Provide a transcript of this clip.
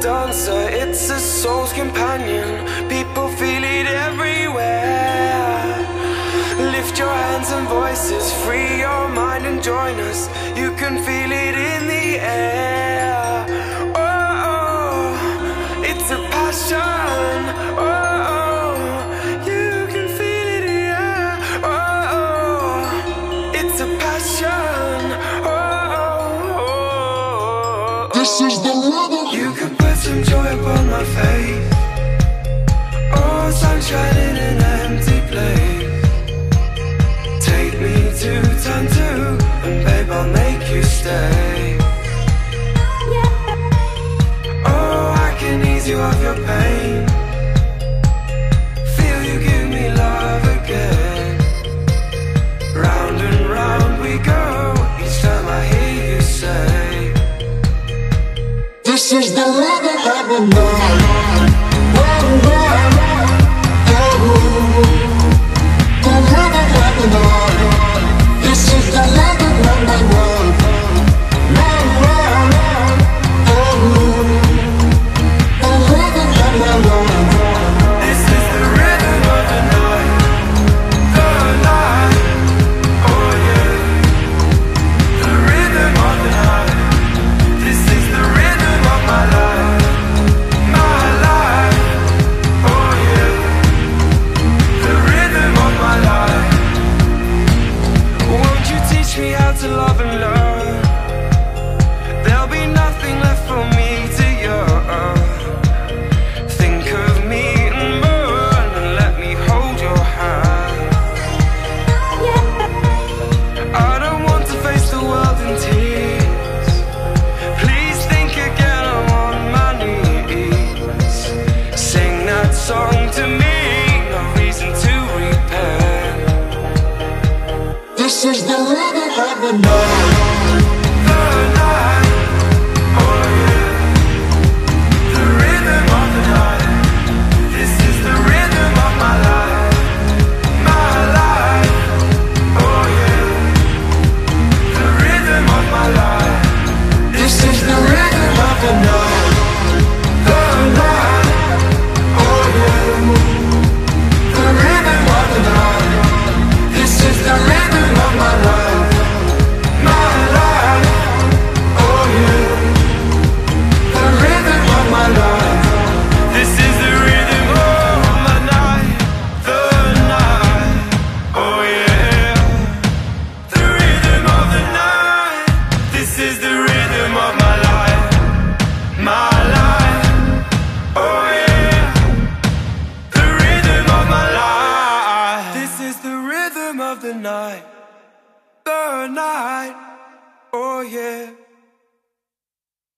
dancer, it's a soul's companion. People feel it everywhere. Lift your hands and voices, free your mind and join us. You can feel it in the air. Oh, it's a passion. Oh, you can feel it, yeah. Oh, it's a passion. Oh, this is the rhythm. You can put some joy upon my face. Oh, sunshine in an empty place. Take me to turn two, and babe, I'll make you stay. Oh, I can ease you of your pain. Feel you give me love again. Round and round we go, each time I hear you say, this is the rhythm of the night. The rhythm of the night. This is the rhythm of the night. this is the rhythm of the night. The night, oh yeah. The rhythm of the night. This is the rhythm of my life. My life, oh yeah. The rhythm of my life. Won't you teach me how to love and learn? There'll be nothing left for me to yearn. Think of me and burn, and let me hold your hand. I don't want to face the world in tears. Please think again, I'm on my knees. Sing that song to me, no reason to repent. This is the rhythm of the night.